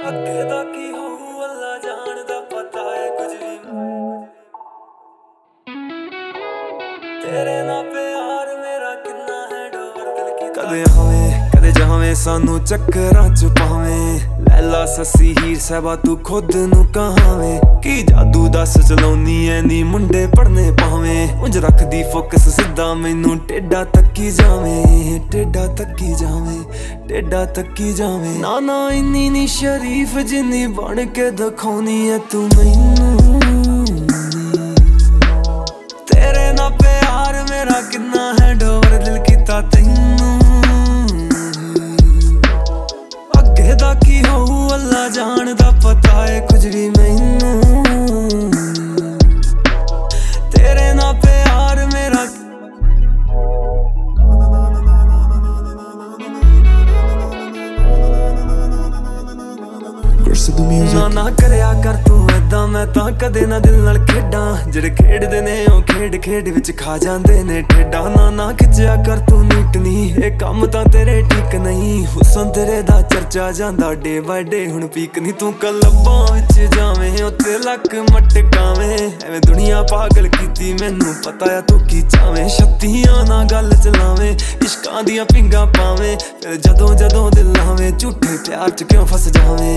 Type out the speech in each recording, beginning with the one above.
ਅੱਗੇ ਦਾ ਕੀ ਹੋਊ ਅੱਲਾ ਜਾਣਦਾ, ਪਤਾ ਏ ਕੁਝ ਵੀ ਤੇਰੇ ਨਾਲ ਪਿਆਰ ਮੇਰਾ ਕਿੰਨਾ ਹੈ ਡੋਰ ਦਿਲ ਕੀ ਕਦੇ ਆਵੇਂ ਕਦੇ ਜਾਵੇਂ ਸਾਨੂੰ ਚੱਕਰਾਂ ਚ ਪਾਵੇਂ ਲੈਲਾ ਸੱਸੀ ਹੀਰ ਸਾਹਿਬਾ ਤੂੰ ਖੁਦ ਨੂੰ ਕਹਾਵੇਂ ਕੀ ਜਾਦੂ ਦੱਸ ਚਲਾਉਣੀ ਐ ਨੀ ਮੁੰਡੇ ਪੜਨੇ ਪਾਵੇਂ ਉਂਝ ਰੱਖਦੀ ਫੋਕਸ ਸਿੱਧਾ ਮੈਨੂੰ ਟੇਡਾ ਤੱਕੀ ਜਾਵੇਂ ਟੇਡਾ ਤੱਕੀ ਜਾਵੇਂ ਟੇਡਾ ਤੱਕੀ ਜਾਵੇਂ ਨਾ ਨਾ ਇੰਨੀ ਨੀ ਸ਼ਰੀਫ ਜਿੰਨੀ ਬਣ ਕੇ ਦਿਖਾਉਣੀ ਐ ਤੂੰ ਮੈਨੂੰ ਤੇਰੇ ਨਾਲ ਪਿਆਰ ਮੇਰਾ ਕਿੰਨਾ ਹੈ ਡੋਰ ਦਿਲ ਕੀਤਾ ਤੈਨੂੰ ਅੱਗੇ ਦਾ ਕੀ ਹੋਊ ਅੱਲਾ ਜਾਣਦਾ, ਪਤਾ ਏ ਕੁਝ ਵੀ ਮੈਨੂੰ ਤੇਰੇ ਨਾਲ ਪਿਆਰ ਮੇਰਾ ਨਾ ਕਰਿਆ ਕਰ ਤੂੰ ਏਦਾਂ, ਮੈਂ ਤਾਂ ਕਦੇ ਨਾ ਦਿਲ ਨਾਲ ਖੇਡਾਂ ਜਿਹੜੇ ਖੇਡਦੇ ਨੇ ਉਹ ਖੇਡ ਖੇਡ ਵਿੱਚ ਖਾ ਜਾਂਦੇ ਨੇ ਠੇਡਾ ਨਾ ਖਿੱਚਿਆ ਕਰ ਤੂੰ ਨੀਟ ਨੀ ਇਹ ਕੰਮ ਤਾਂ ਤੇਰੇ ਠੀਕ ਨਹੀਂ ਹੁਸਨ ਤੇਰੇ ਦਾ ਚਰਚਾ ਜਾਂਦਾ ਡੇ ਬਾਏ ਡੇ ਹੁਣ ਪੀਕ ਨੀ ਤੂੰ ਕਲੱਬਾਂ ਵਿੱਚ ਜਾਵੇਂ ਉੱਥੇ ਲੱਕ ਮਟਕਾਵੇਂ ਐਵੇਂ ਦੁਨੀਆ ਪਾਗਲ ਕੀਤੀ ਮੈਨੂੰ ਪਤਾ ਆ ਤੂੰ ਕੀ ਚਾਵੇਂ ਛੱਤੀਆਂ ਨਾਲ ਗੱਲ ਚਲਾਵੇਂ ਇਸ਼ਕਾਂ ਦੀਆਂ ਪਿੰਗਾਂ ਪਾਵੇਂ ਫਿਰ ਜਦੋਂ ਜਦੋਂ ਦਿਲ ਆਵੇਂ ਝੂਠੇ ਪਿਆਰ ਚ ਕਿਉਂ ਫਸ ਜਾਵੇਂ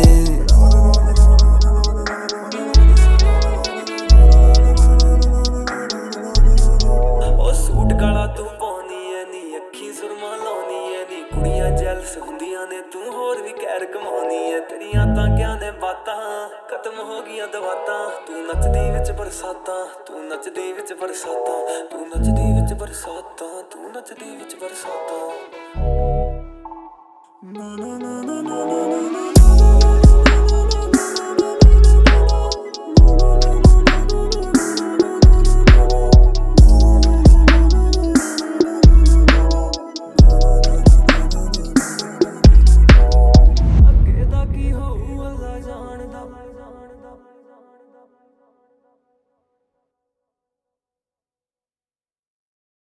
ਤੂੰ ਪਾਉਣੀ ਐ ਨੀ ਅੱਖੀ ਸੁਰਮਾ ਲਾਉਣੀ ਐ ਨੀ ਕੁੜੀਆਂ ਜੈਲਸ ਹੁੰਦੀਆਂ ਨੇ ਤੂੰ ਹੋਰ ਵੀ ਕਹਿਰ ਕਮਾਉਣੀ ਐ ਤੇਰੀਆਂ ਤਾਂ ਕਿਆਂ ਨੇ ਬਾਤਾਂ ਖਤਮ ਹੋ ਗਈਆਂ ਦਵਾਤਾਂ ਤੂੰ ਨੱਚਦੀ ਵਿੱਚ ਬਰਸਾਤਾਂ ਤੂੰ ਨੱਚਦੀ ਵਿੱਚ ਬਰਸਾਤਾਂ ਤੂੰ ਨੱਚਦੀ ਵਿੱਚ ਬਰਸਾਤਾਂ ਤੂੰ ਨੱਚਦੀ ਵਿੱਚ ਬਰਸਾਤਾਂ